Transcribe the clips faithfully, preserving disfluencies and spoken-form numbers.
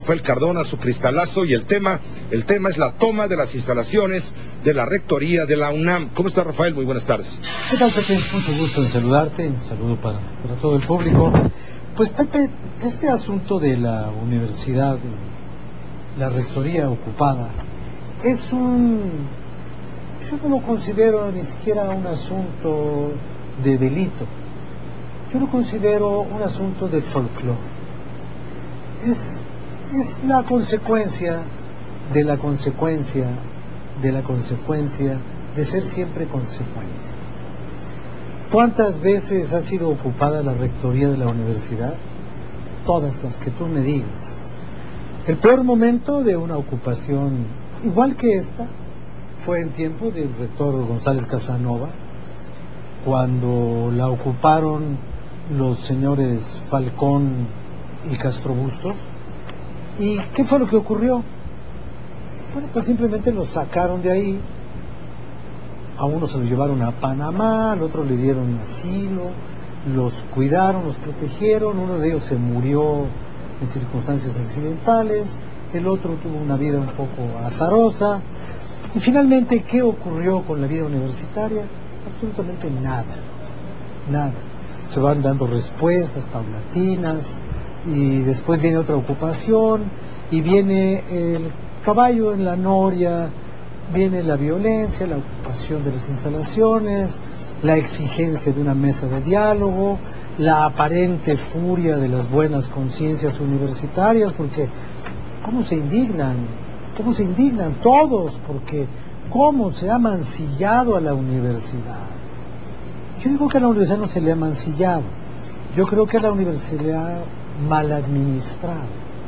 Rafael Cardona, su cristalazo, y el tema, el tema es la toma de las instalaciones de la rectoría de la UNAM. ¿Cómo está, Rafael? Muy buenas tardes. ¿Qué tal, Pepe? Mucho gusto en saludarte, un saludo para, para todo el público. Pues, Pepe, este asunto de la universidad, la rectoría ocupada, es un... yo no lo considero ni siquiera un asunto de delito. Yo lo considero un asunto de folclore. Es... es la consecuencia de la consecuencia de la consecuencia de ser siempre consecuente. ¿Cuántas veces ha sido ocupada la rectoría de la universidad? Todas las que tú me digas. El peor momento de una ocupación igual que esta fue en tiempo del rector González Casanova, cuando la ocuparon los señores Falcón y Castro Bustos. ¿Y qué fue lo que ocurrió? Bueno, pues simplemente los sacaron de ahí. A uno se lo llevaron a Panamá, al otro le dieron asilo, los cuidaron, los protegieron, uno de ellos se murió en circunstancias accidentales, el otro tuvo una vida un poco azarosa. Y finalmente, ¿qué ocurrió con la vida universitaria? Absolutamente nada, nada. Se van dando respuestas paulatinas, y después viene otra ocupación, y viene el caballo en la noria, viene la violencia, la ocupación de las instalaciones, la exigencia de una mesa de diálogo, la aparente furia de las buenas conciencias universitarias, porque ¿cómo se indignan? ¿Cómo se indignan todos? Porque ¿cómo se ha mancillado a la universidad? Yo digo que a la universidad no se le ha mancillado, yo creo que a la universidad se le ha mal administrado.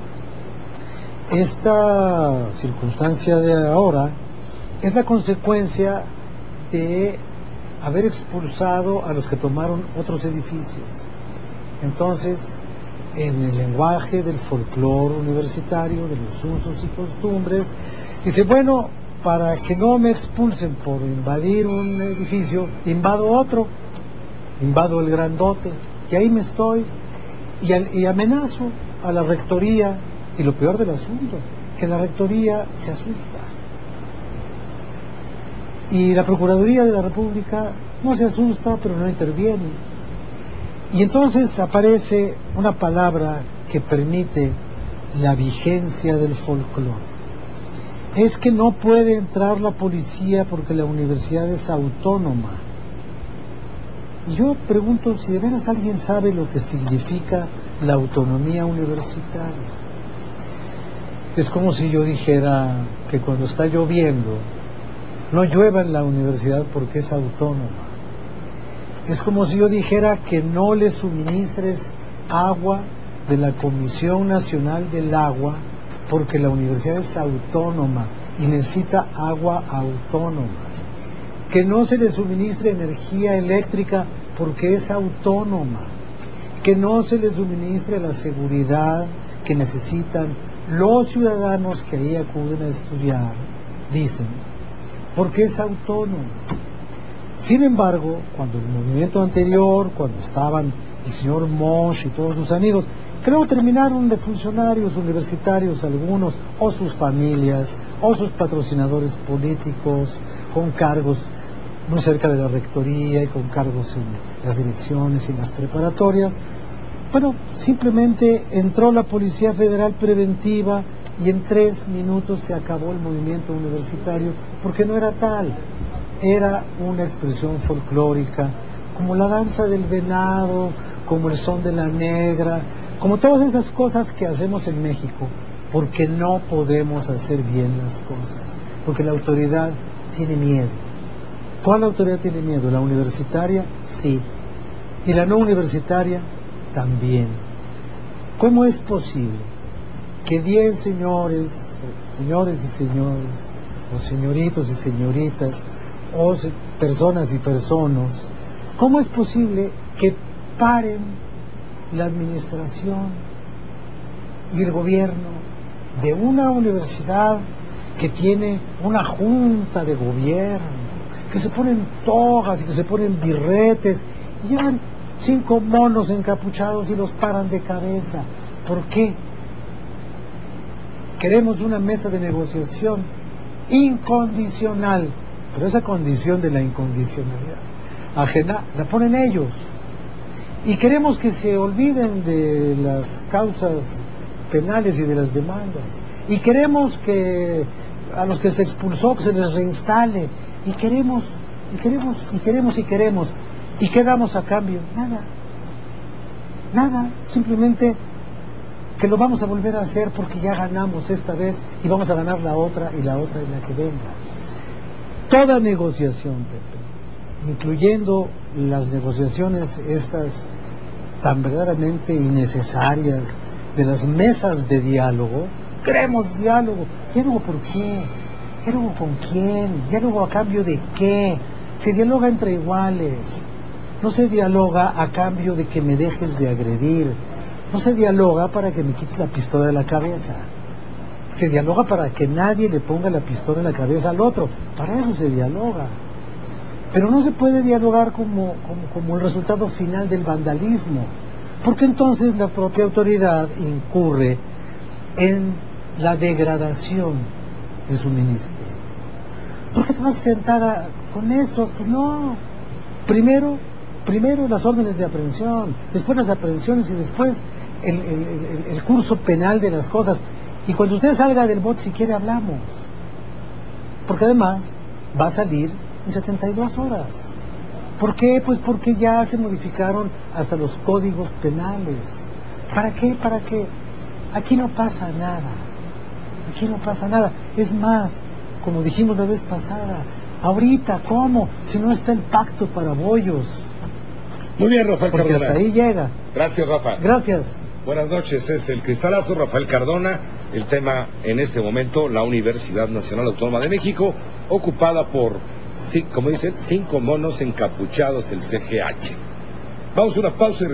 Esta circunstancia de ahora es la consecuencia de haber expulsado a los que tomaron otros edificios. Entonces, en el lenguaje del folclore universitario, de los usos y costumbres, dice, bueno, para que no me expulsen por invadir un edificio, invado otro, invado el grandote, y ahí me estoy, y, al, y amenazo a la rectoría, y lo peor del asunto, que la rectoría se asusta. Y la Procuraduría de la República no se asusta, pero no interviene. Y entonces aparece una palabra que permite la vigencia del folclore. Es que no puede entrar la policía porque la universidad es autónoma. Y yo pregunto si de veras alguien sabe lo que significa la autonomía universitaria. Es como si yo dijera que cuando está lloviendo no llueva en la universidad porque es autónoma. Es como si yo dijera que no le suministres agua de la Comisión Nacional del Agua porque la universidad es autónoma y necesita agua autónoma. Que no se le suministre energía eléctrica porque es autónoma. Que no se le suministre la seguridad que necesitan los ciudadanos que ahí acuden a estudiar, dicen, porque es autónomo. Sin embargo, cuando el movimiento anterior, cuando estaban el señor Mosch y todos sus amigos, que luego terminaron de funcionarios universitarios algunos, o sus familias, o sus patrocinadores políticos, con cargos muy cerca de la rectoría y con cargos en las direcciones y en las preparatorias, bueno, simplemente entró la Policía Federal Preventiva y en tres minutos se acabó el movimiento universitario, porque no era tal, era una expresión folclórica, como la danza del venado, como el son de la negra, como todas esas cosas que hacemos en México, porque no podemos hacer bien las cosas, porque la autoridad tiene miedo. ¿Cuál autoridad tiene miedo? ¿La universitaria? Sí. ¿Y la no universitaria? También. ¿Cómo es posible que diez señores, señores y señores, o señoritos y señoritas, o personas y personas, cómo es posible que paren la administración y el gobierno de una universidad que tiene una junta de gobierno, que se ponen togas y que se ponen birretes, y llevan cinco monos encapuchados y los paran de cabeza? ¿Por qué? queremos una mesa de negociación incondicional, pero esa condición de la incondicionalidad ajena la ponen ellos. Y queremos que se olviden de las causas penales y de las demandas. Y queremos que a los que se expulsó que se les reinstale. Y queremos, y queremos, y queremos, y queremos. ¿Y qué damos a cambio? Nada. Nada. Simplemente que lo vamos a volver a hacer porque ya ganamos esta vez y vamos a ganar la otra y la otra y la que venga. Toda negociación, Pepe, incluyendo las negociaciones estas tan verdaderamente innecesarias de las mesas de diálogo. Queremos diálogo. ¿Diálogo por qué? ¿Diálogo con quién? ¿Diálogo a cambio de qué? Se dialoga entre iguales. No se dialoga a cambio de que me dejes de agredir. No se dialoga para que me quites la pistola de la cabeza. Se dialoga para que nadie le ponga la pistola en la cabeza al otro. Para eso se dialoga. Pero no se puede dialogar como, como, como el resultado final del vandalismo, porque entonces la propia autoridad incurre en la degradación de su ministerio. ¿Por qué te vas a sentar a, con eso? Pues no. Primero, primero las órdenes de aprehensión, después las aprehensiones y después el, el, el, el curso penal de las cosas. Y cuando usted salga del bote, si quiere, hablamos. Porque además va a salir en setenta y dos horas. ¿Por qué? Pues porque ya se modificaron hasta los códigos penales. ¿Para qué? ¿Para qué? Aquí no pasa nada. Aquí no pasa nada. Es más, como dijimos la vez pasada, ahorita, ¿cómo? Si no está el pacto para bollos. Muy bien, Rafael Porque Cardona. hasta ahí llega. Gracias, Rafa. Gracias. Buenas noches, es el Cristalazo, Rafael Cardona. El tema en este momento, la Universidad Nacional Autónoma de México, ocupada por, sí, como dicen, cinco monos encapuchados, el C G H. Vamos a una pausa y